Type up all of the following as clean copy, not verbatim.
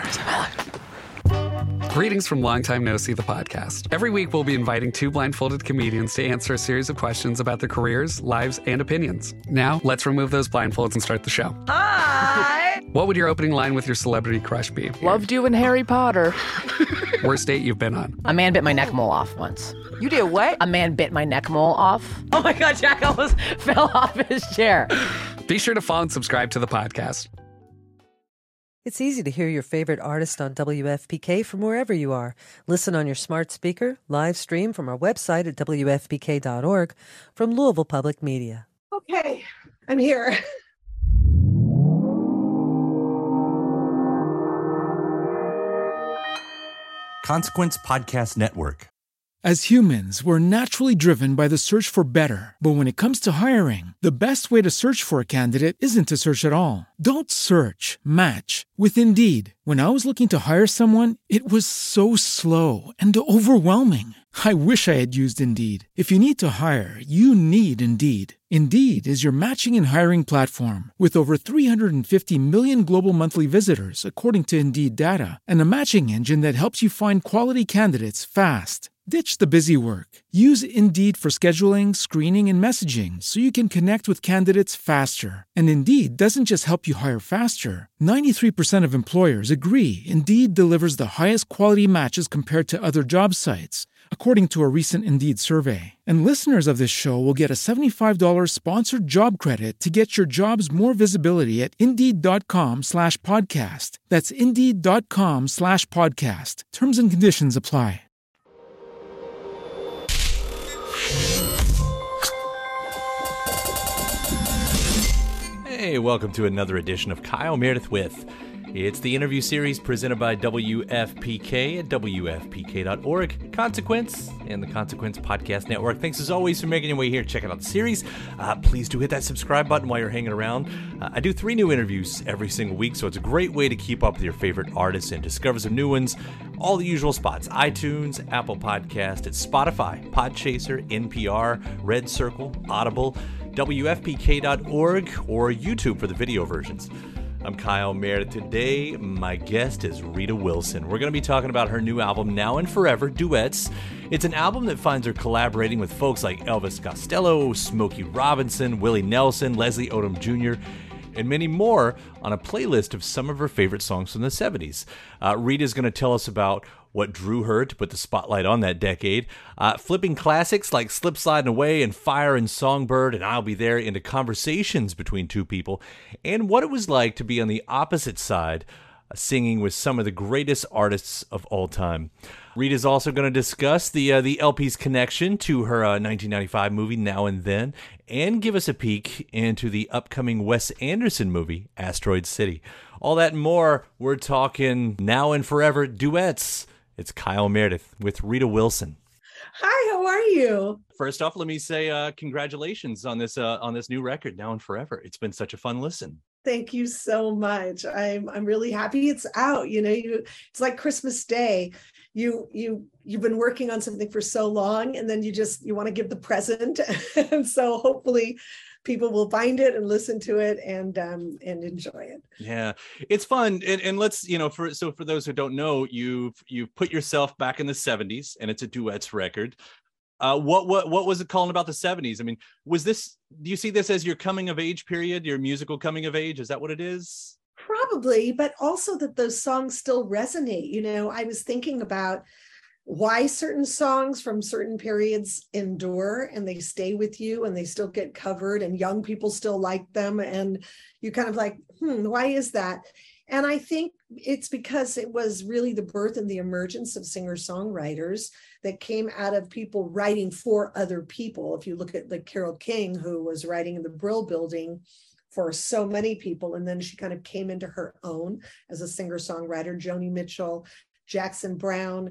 Greetings from Long Time No See, the podcast. Every week, we'll be inviting two blindfolded comedians to answer a series of questions about their careers, lives, and opinions. Now, let's remove those blindfolds and start the show. Hi! What would your opening line with your celebrity crush be? Loved you in Harry Potter. Worst date you've been on? A man bit my neck mole off once. You did what? A man bit my neck mole off. Oh my God, Jack almost fell off his chair. Be sure to follow and subscribe to the podcast. It's easy to hear your favorite artist on WFPK from wherever you are. Listen on your smart speaker, live stream from our website at WFPK.org, from Louisville Public Media. Okay, I'm here. Consequence Podcast Network. As humans, we're naturally driven by the search for better. But when it comes to hiring, the best way to search for a candidate isn't to search at all. Don't search, match with Indeed. When I was looking to hire someone, it was so slow and overwhelming. I wish I had used Indeed. If you need to hire, you need Indeed. Indeed is your matching and hiring platform with over 350 million global monthly visitors, according to Indeed data, and a matching engine that helps you find quality candidates fast. Ditch the busy work. Use Indeed for scheduling, screening, and messaging so you can connect with candidates faster. And Indeed doesn't just help you hire faster. 93% of employers agree Indeed delivers the highest quality matches compared to other job sites, according to a recent Indeed survey. And listeners of this show will get a $75 sponsored job credit to get your jobs more visibility at Indeed.com/podcast. That's Indeed.com/podcast. Terms and conditions apply. Hey, welcome to another edition of Kyle Meredith With. It's the interview series presented by WFPK at WFPK.org, Consequence, and the Consequence Podcast Network. Thanks as always for making your way here, checking out the series. Please do hit that subscribe button while you're hanging around. I do 3 new interviews every single week, so it's a great way to keep up with your favorite artists and discover some new ones. All the usual spots: iTunes, Apple Podcast, it's Spotify, Podchaser, NPR, Red Circle, Audible, WFPK.org, or YouTube for the video versions. I'm Kyle Meredith. Today, my guest is Rita Wilson. We're going to be talking about her new album, Now and Forever, Duets. It's an album that finds her collaborating with folks like Elvis Costello, Smokey Robinson, Willie Nelson, Leslie Odom Jr., and many more on a playlist of some of her favorite songs from the 70s. Rita's going to tell us about what drew her to put the spotlight on that decade, flipping classics like Slip Sliding Away and Fire and Songbird and I'll Be There into conversations between two people, and what it was like to be on the opposite side, singing with some of the greatest artists of all time. Rita's also going to discuss the LP's connection to her 1995 movie Now and Then, and give us a peek into the upcoming Wes Anderson movie, Asteroid City. All that and more, we're talking Now and Forever Duets. It's Kyle Meredith with Rita Wilson. Hi, how are you? First off, let me say congratulations on this new record, Now and Forever. It's been such a fun listen. Thank you so much. I'm really happy it's out. It's like Christmas Day. You've been working on something for so long, and then you want to give the present. And so hopefully people will find it and listen to it and enjoy it. Yeah, it's fun. And let's, for those who don't know, you've put yourself back in the 70s, and it's a duets record. What was it calling about the 70s? I mean, do you see this as your coming of age period, your musical coming of age? Is that what it is? Probably, but also that those songs still resonate. I was thinking about why certain songs from certain periods endure and they stay with you and they still get covered and young people still like them. And you kind of like, why is that? And I think it's because it was really the birth and the emergence of singer-songwriters that came out of people writing for other people. If you look at like Carole King, who was writing in the Brill Building for so many people, and then she kind of came into her own as a singer-songwriter. Joni Mitchell, Jackson Browne,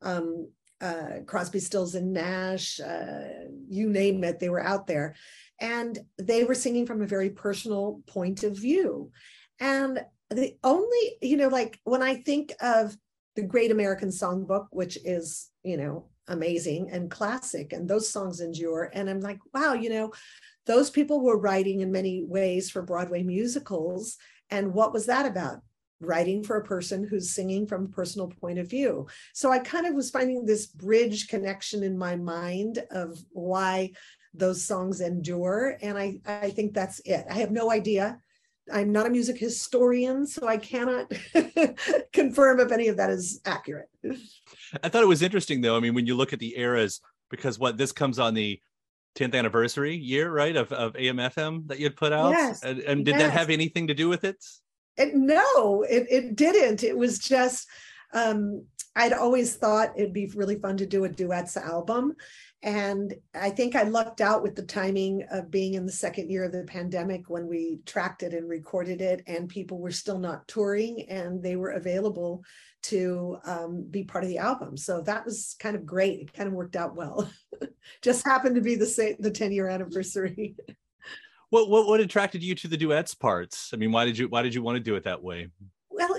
Crosby, Stills and Nash, you name it, they were out there. And they were singing from a very personal point of view. And the only, like when I think of the Great American Songbook, which is, amazing and classic, and those songs endure. And I'm like, wow, those people were writing in many ways for Broadway musicals. And what was that about? writing for a person who's singing from a personal point of view. So I kind of was finding this bridge connection in my mind of why those songs endure. And I think that's it. I have no idea. I'm not a music historian, so I cannot confirm if any of that is accurate. I thought it was interesting, though. I mean, when you look at the eras, because this comes on the 10th anniversary year, right, of AM/FM that you had put out? Yes. And did that have anything to do with it? No, it didn't. It was just, I'd always thought it'd be really fun to do a duets album. And I think I lucked out with the timing of being in the second year of the pandemic when we tracked it and recorded it, and people were still not touring and they were available to be part of the album. So that was kind of great. It kind of worked out well. Just happened to be the 10-year anniversary. What attracted you to the duets parts? I mean, why did you want to do it that way? Well,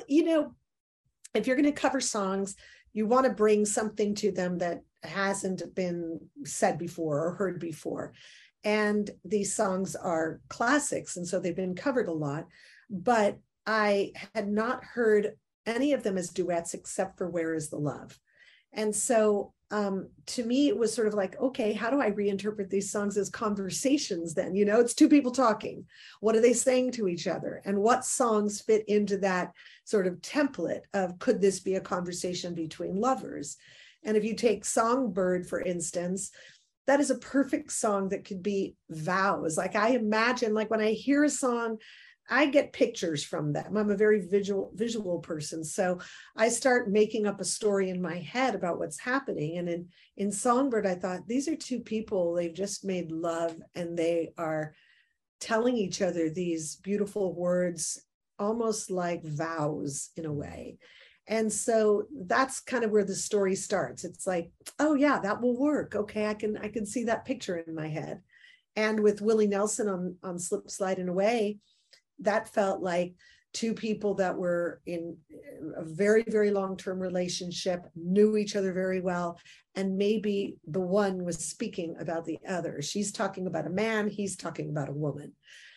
if you're going to cover songs, you want to bring something to them that hasn't been said before or heard before. And these songs are classics, and so they've been covered a lot. But I had not heard any of them as duets except for Where Is the Love? And so to me, it was sort of like, okay, how do I reinterpret these songs as conversations then? It's two people talking. What are they saying to each other? And what songs fit into that sort of template of, could this be a conversation between lovers? And if you take Songbird, for instance, that is a perfect song that could be vows. Like I imagine, like when I hear a song, I get pictures from them. I'm a very visual person. So I start making up a story in my head about what's happening. And in Songbird, I thought, these are two people, they've just made love and they are telling each other these beautiful words, almost like vows in a way. And so that's kind of where the story starts. It's like, oh yeah, that will work. Okay, I can see that picture in my head. And with Willie Nelson on Slip, Slide and Away, that felt like two people that were in a very, very long-term relationship, knew each other very well, and maybe the one was speaking about the other. She's talking about a man, he's talking about a woman.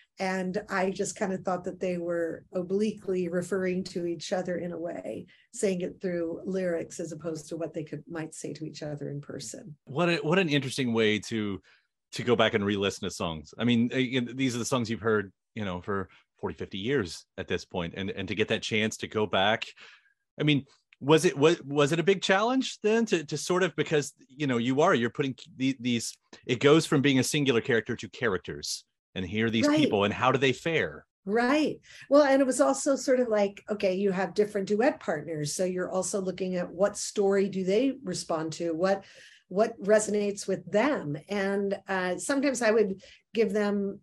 And I just kind of thought that they were obliquely referring to each other in a way, saying it through lyrics as opposed to what they might say to each other in person. What an interesting way to go back and re-listen to songs. I mean, these are the songs you've heard, for 40, 50 years at this point, and to get that chance to go back. I mean, was it a big challenge then to sort of, because you're putting these, it goes from being a singular character to characters, and here are these people, and how do they fare? Right. Well, and it was also sort of like, okay, you have different duet partners, so you're also looking at what story do they respond to, what resonates with them. And sometimes I would give them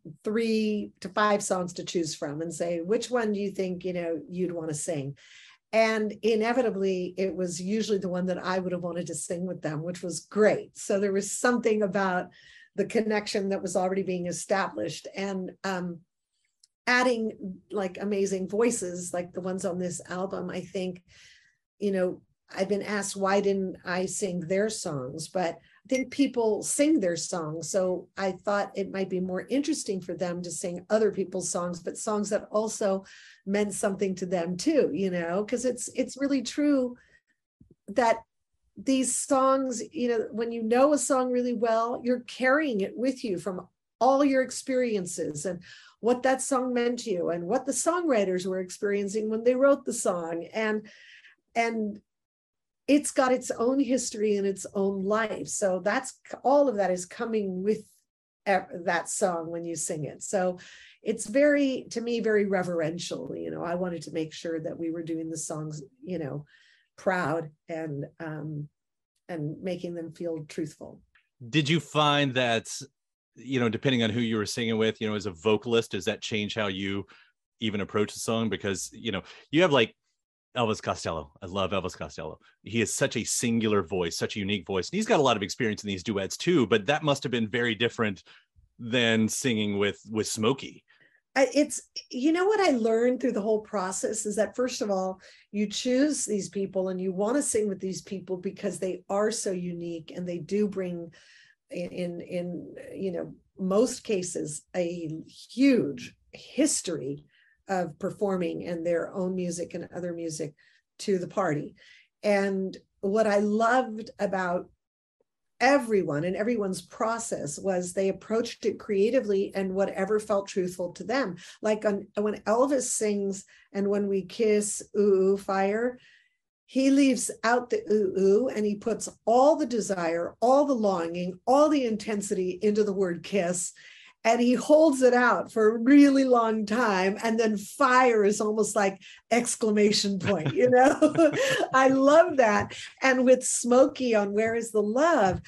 3 to 5 songs to choose from and say, which one do you think, you'd want to sing? And inevitably, it was usually the one that I would have wanted to sing with them, which was great. So there was something about the connection that was already being established, and adding like amazing voices like the ones on this album. I think, I've been asked, why didn't I sing their songs? But I think people sing their songs. So I thought it might be more interesting for them to sing other people's songs, but songs that also meant something to them too, because it's really true that these songs, when you know a song really well, you're carrying it with you from all your experiences and what that song meant to you and what the songwriters were experiencing when they wrote the song. And it's got its own history and its own life. So that's all of that is coming with that song when you sing it. So it's to me, very reverential. I wanted to make sure that we were doing the songs, proud and making them feel truthful. Did you find that, depending on who you were singing with, as a vocalist, does that change how you even approach the song? Because, you have like Elvis Costello. I love Elvis Costello. He has such a singular voice, such a unique voice. And he's got a lot of experience in these duets too, but that must have been very different than singing with Smokey. It's, what I learned through the whole process is that, first of all, you choose these people and you want to sing with these people because they are so unique and they do bring in most cases, a huge history of performing and their own music and other music to the party. And what I loved about everyone and everyone's process was they approached it creatively and whatever felt truthful to them. Like when Elvis sings and when we kiss, ooh, ooh, fire, he leaves out the ooh, ooh, and he puts all the desire, all the longing, all the intensity into the word kiss. And he holds it out for a really long time. And then fire is almost like exclamation point, you know? I love that. And with Smokey on Where Is the Love,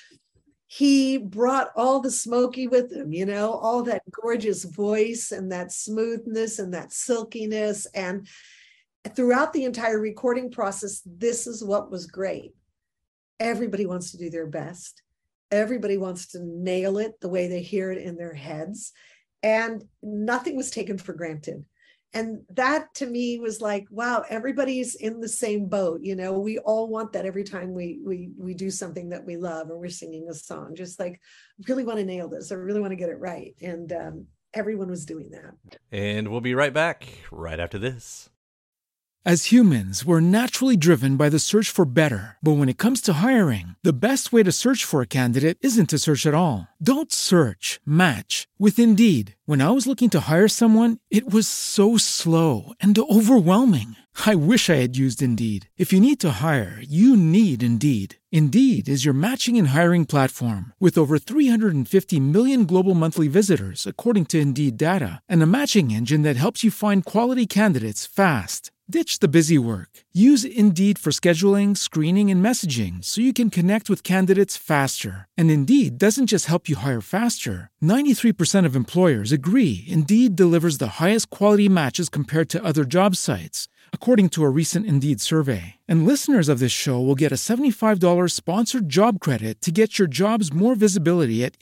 he brought all the Smokey with him, you know, all that gorgeous voice and that smoothness and that silkiness. And throughout the entire recording process, this is what was great. Everybody wants to do their best. Everybody wants to nail it the way they hear it in their heads. And nothing was taken for granted. And that to me was like, wow, everybody's in the same boat. You know, we all want that every time we do something that we love or we're singing a song, just like, I really want to nail this. I really want to get it right. And everyone was doing that. And we'll be right back right after this. As humans, we're naturally driven by the search for better. But when it comes to hiring, the best way to search for a candidate isn't to search at all. Don't search, match with Indeed. When I was looking to hire someone, it was so slow and overwhelming. I wish I had used Indeed. If you need to hire, you need Indeed. Indeed is your matching and hiring platform with over 350 million global monthly visitors, according to Indeed data, and a matching engine that helps you find quality candidates fast. Ditch the busy work. Use Indeed for scheduling, screening, and messaging so you can connect with candidates faster. And Indeed doesn't just help you hire faster. 93% of employers agree Indeed delivers the highest quality matches compared to other job sites, according to a recent Indeed survey. And listeners of this show will get a $75 sponsored job credit to get your jobs more visibility at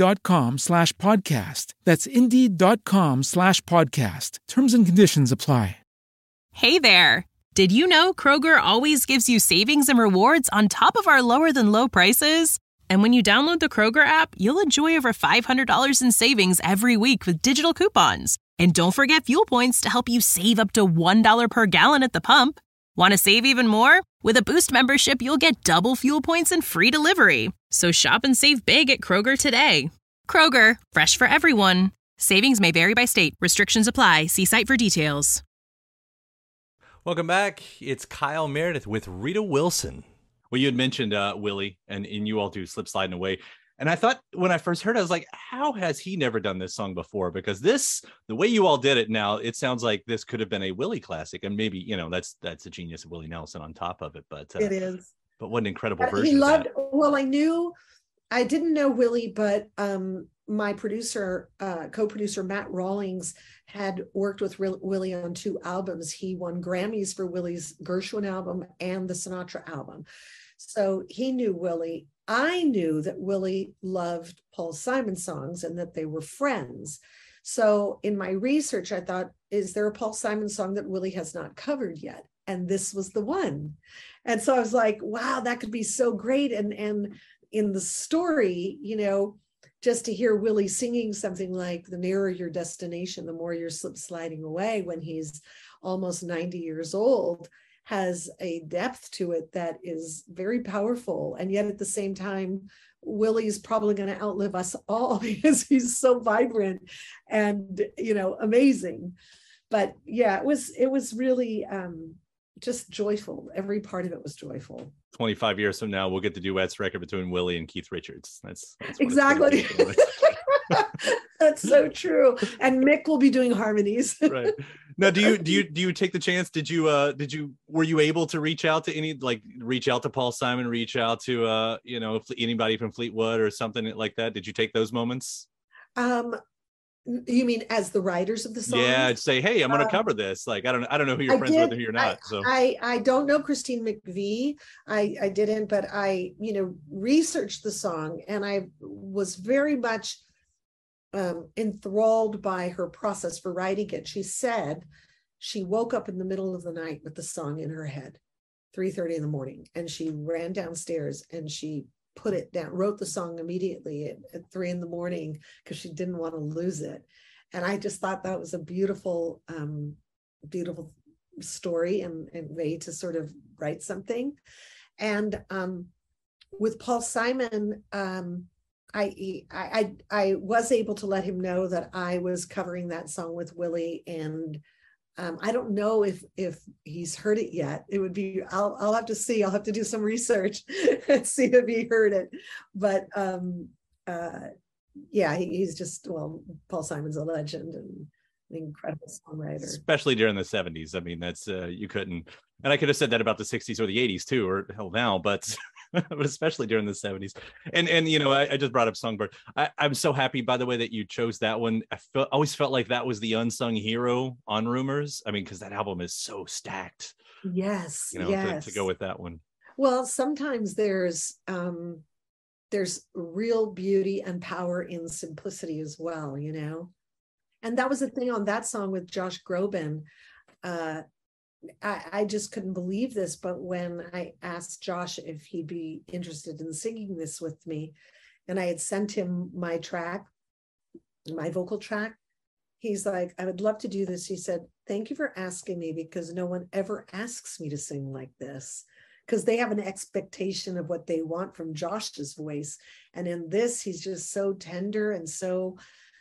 Indeed.com/podcast. That's Indeed.com/podcast. Terms and conditions apply. Hey there! Did you know Kroger always gives you savings and rewards on top of our lower-than-low prices? And when you download the Kroger app, you'll enjoy over $500 in savings every week with digital coupons. And don't forget fuel points to help you save up to $1 per gallon at the pump. Want to save even more? With a Boost membership, you'll get double fuel points and free delivery. So shop and save big at Kroger today. Kroger, fresh for everyone. Savings may vary by state. Restrictions apply. See site for details. Welcome back. It's Kyle Meredith with Rita Wilson. Well, you had mentioned Willie, and you all do Slip Sliding Away. And I thought when I first heard it, I was like, how has he never done this song before? Because this, the way you all did it now, it sounds like this could have been a Willie classic. And maybe, you know, that's the genius of Willie Nelson on top of it. But it is. But what an incredible version. He loved, of that. well, I didn't know Willie, but my producer, co-producer Matt Rawlings had worked with Willie on 2 albums. He won Grammys for Willie's Gershwin album and the Sinatra album. So he knew Willie. I knew that Willie loved Paul Simon songs and that they were friends. So in my research, I thought, is there a Paul Simon song that Willie has not covered yet? And this was the one. And so I was like, wow, that could be so great. And in the story, you know, just to hear Willie singing something like "The nearer your destination, the more you're slip sliding away" when he's almost 90 years old has a depth to it that is very powerful. And yet at the same time, Willie's probably going to outlive us all because he's so vibrant and, you know, amazing. But yeah, it was really just joyful. Every part of it was joyful. 25 years from now, we'll get the duets record between Willie and Keith Richards. That's exactly. That's so true. And Mick will be doing harmonies. Right. Now, do you take the chance? Were you able to reach out to Paul Simon, reach out to anybody from Fleetwood or something like that? Did you take those moments? You mean as the writers of the song? Yeah, I'd say, hey, I'm going to cover this. Like, I don't know who you're friends with or who you're not. I don't know Christine McVie. I didn't, but I, researched the song and I was very much enthralled by her process for writing it. She said she woke up in the middle of the night with the song in her head, 3:30 in the morning, and she ran downstairs and she put it down, wrote the song immediately at 3 a.m. because she didn't want to lose it. And I just thought that was a beautiful beautiful story and way to sort of write something. And with Paul Simon, I was able to let him know that I was covering that song with Willie, and I don't know if he's heard it yet. It would be, I'll have to see. I'll have to do some research and see if he heard it. But yeah, he's just, well, Paul Simon's a legend and an incredible songwriter. Especially during the 70s. I mean, that's you couldn't, and I could have said that about the 60s or the 80s too, or hell now, but but especially during the 70s. And you know, I just brought up Songbird. I'm so happy, by the way, that you chose that one. Always felt like that was the unsung hero on Rumors. I mean, because that album is so stacked. Yes, you know, yes. to go with that one. Well, sometimes there's real beauty and power in simplicity as well, you know. And that was the thing on that song with Josh Groban. I just couldn't believe this, but when I asked Josh if he'd be interested in singing this with me, and I had sent him my track, my vocal track, he's like, I would love to do this. He said, thank you for asking me, because no one ever asks me to sing like this, because they have an expectation of what they want from Josh's voice. And in this, he's just so tender and so,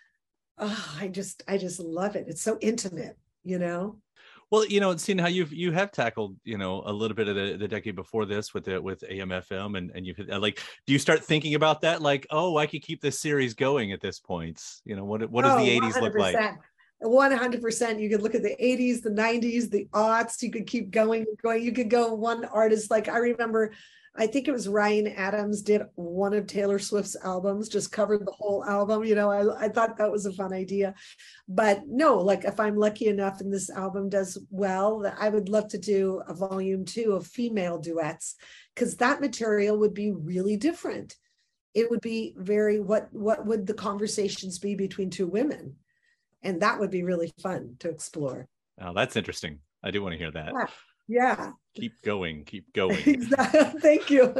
I just love it. It's so intimate, you know? Well, you know, seeing how you have tackled, you know, a little bit of the decade before this with AM/FM, and you've like, do you start thinking about that? Like, oh, I could keep this series going at this point. You know, what does the 80s look like? 100%. You could look at the 80s, the 90s, the aughts. You could keep going. You could go one artist. Like I remember, I think it was Ryan Adams did one of Taylor Swift's albums, just covered the whole album. You know, I thought that was a fun idea. But no, like if I'm lucky enough and this album does well, I would love to do a volume 2 of female duets, because that material would be really different. It would be very, what would the conversations be between two women? And that would be really fun to explore. Oh, that's interesting. I do want to hear that. Yeah. Keep going. Exactly. Thank you.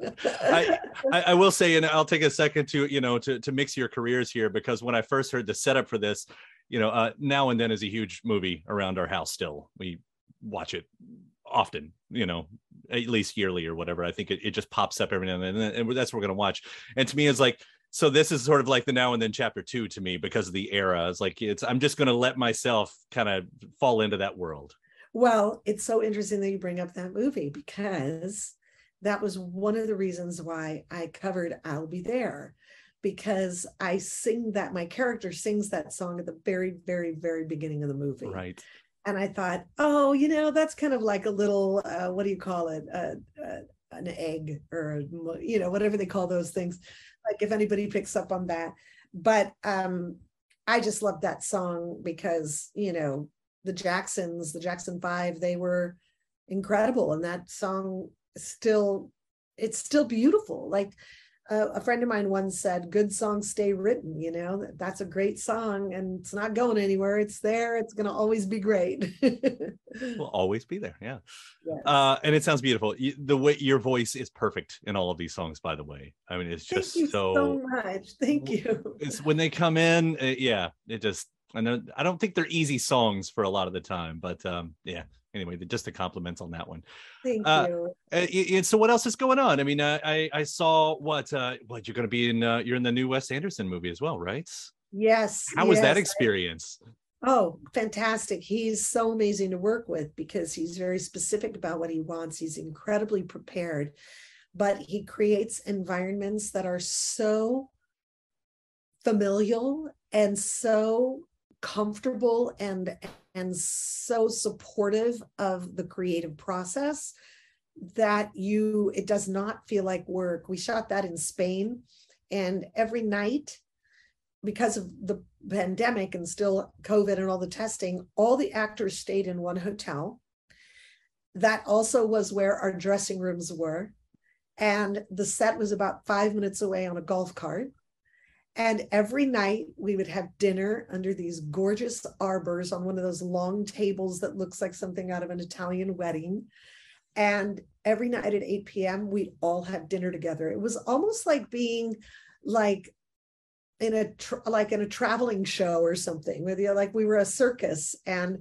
I will say, and I'll take a second to, you know, to mix your careers here, because when I first heard the setup for this, you know, Now and Then is a huge movie around our house still. We watch it often, you know, at least yearly or whatever. I think it just pops up every now and then, and that's what we're going to watch. And to me, it's like, so this is sort of like the Now and Then chapter 2 to me, because of the era. It's like, I'm just going to let myself kind of fall into that world. Well, it's so interesting that you bring up that movie, because that was one of the reasons why I covered I'll Be There, because I sing that, my character sings that song at the very, very, very beginning of the movie. Right. And I thought, oh, you know, that's kind of like a little, what do you call it? An egg, or, you know, whatever they call those things. Like if anybody picks up on that. But I just love that song because, you know, the Jackson 5, they were incredible. And that song it's still beautiful. Like a friend of mine once said, good songs stay written, you know, that's a great song and it's not going anywhere. It's there. It's going to always be great. Will always be there. Yeah. Yes. And it sounds beautiful. The way your voice is perfect in all of these songs, by the way. I mean, it's just so much. Thank you. It's when they come in. Yeah, it just, I don't think they're easy songs for a lot of the time, but yeah. Anyway, just a compliment on that one. Thank you. And so what else is going on? I mean, I saw what you're going to be in. You're in the new Wes Anderson movie as well, right? Yes. How was that experience? Oh, fantastic. He's so amazing to work with because he's very specific about what he wants. He's incredibly prepared, but he creates environments that are so familial and so comfortable and so supportive of the creative process that it does not feel like work. We shot that in Spain, and every night, because of the pandemic and still COVID and all the testing, all the actors stayed in one hotel. That also was where our dressing rooms were. And the set was about 5 minutes away on a golf cart. And every night we would have dinner under these gorgeous arbors on one of those long tables that looks like something out of an Italian wedding. And every night at 8 p.m., we'd all have dinner together. It was almost like being like in a traveling show or something, where like we were a circus, and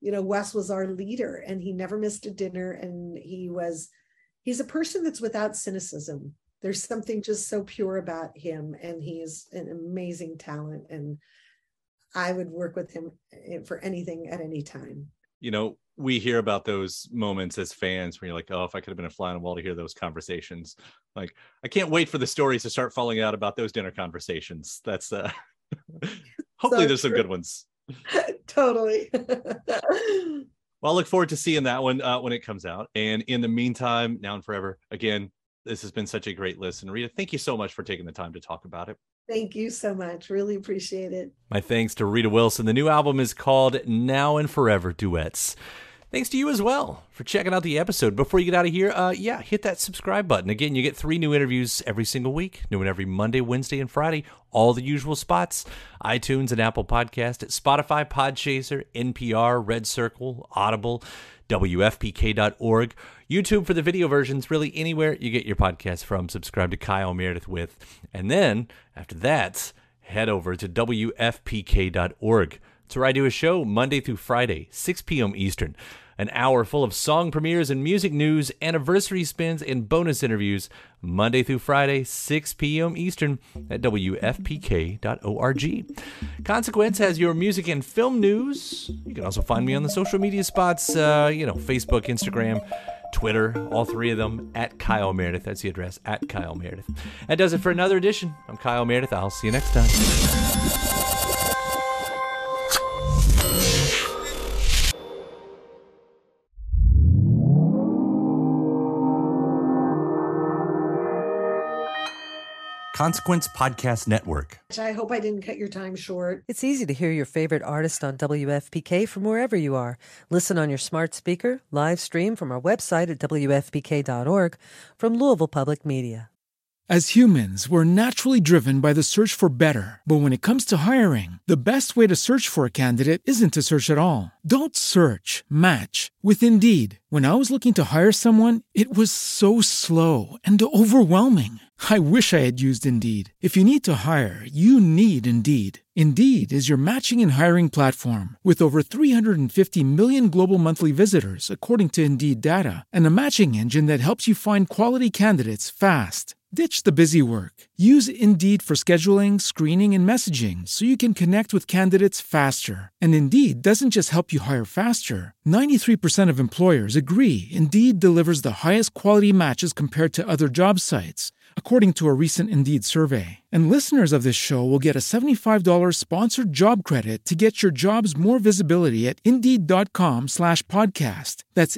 Wes was our leader, and he never missed a dinner. And he's a person that's without cynicism. There's something just so pure about him, and he's an amazing talent. And I would work with him for anything at any time. We hear about those moments as fans where you're like, oh, if I could have been a fly on the wall to hear those conversations. Like, I can't wait for the stories to start falling out about those dinner conversations. That's hopefully there's some good ones. Totally. Well, I look forward to seeing that one when it comes out. And in the meantime, now and forever, again, this has been such a great listen. Rita, thank you so much for taking the time to talk about it. Thank you so much. Really appreciate it. My thanks to Rita Wilson. The new album is called Now and Forever Duets. Thanks to you as well for checking out the episode. Before you get out of here, hit that subscribe button. Again, you get 3 new interviews every single week. New one every Monday, Wednesday, and Friday. All the usual spots. iTunes and Apple Podcast, at Spotify, Podchaser, NPR, Red Circle, Audible, WFPK.org. YouTube for the video versions, really anywhere you get your podcast from. Subscribe to Kyle Meredith With. And then, after that, head over to WFPK.org. It's where I do a show Monday through Friday, 6 p.m. Eastern. An hour full of song premieres and music news, anniversary spins, and bonus interviews, Monday through Friday, 6 p.m. Eastern at WFPK.org. Consequence has your music and film news. You can also find me on the social media spots, Facebook, Instagram, Twitter, all 3 of them, at Kyle Meredith. That's the address, at Kyle Meredith. That does it for another edition. I'm Kyle Meredith. I'll see you next time. Consequence Podcast Network. I hope I didn't cut your time short. It's easy to hear your favorite artist on WFPK from wherever you are. Listen on your smart speaker, live stream from our website at WFPK.org, from Louisville Public Media. As humans, we're naturally driven by the search for better. But when it comes to hiring, the best way to search for a candidate isn't to search at all. Don't search, match with Indeed. When I was looking to hire someone, it was so slow and overwhelming. I wish I had used Indeed. If you need to hire, you need Indeed. Indeed is your matching and hiring platform with over 350 million global monthly visitors, according to Indeed data, and a matching engine that helps you find quality candidates fast. Ditch the busy work. Use Indeed for scheduling, screening, and messaging so you can connect with candidates faster. And Indeed doesn't just help you hire faster. 93% of employers agree Indeed delivers the highest quality matches compared to other job sites, according to a recent Indeed survey. And listeners of this show will get a $75 sponsored job credit to get your jobs more visibility at Indeed.com/podcast. That's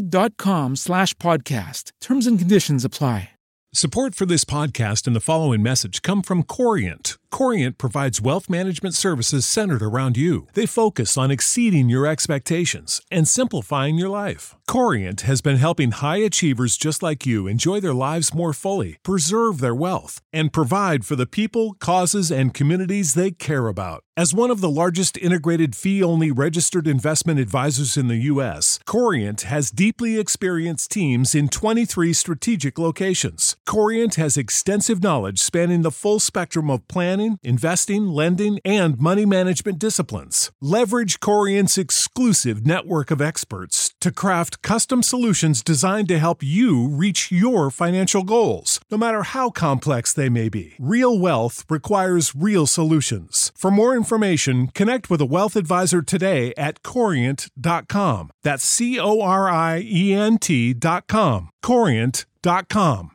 Indeed.com/podcast. Terms and conditions apply. Support for this podcast and the following message come from Corient. Corient provides wealth management services centered around you. They focus on exceeding your expectations and simplifying your life. Corient has been helping high achievers just like you enjoy their lives more fully, preserve their wealth, and provide for the people, causes, and communities they care about. As one of the largest integrated fee-only registered investment advisors in the U.S., Corient has deeply experienced teams in 23 strategic locations. Corient has extensive knowledge spanning the full spectrum of planning, investing, lending, and money management disciplines. Leverage Corient's exclusive network of experts to craft custom solutions designed to help you reach your financial goals, no matter how complex they may be. Real wealth requires real solutions. For more information, connect with a wealth advisor today at Corient.com. That's Corient.com. Corient.com.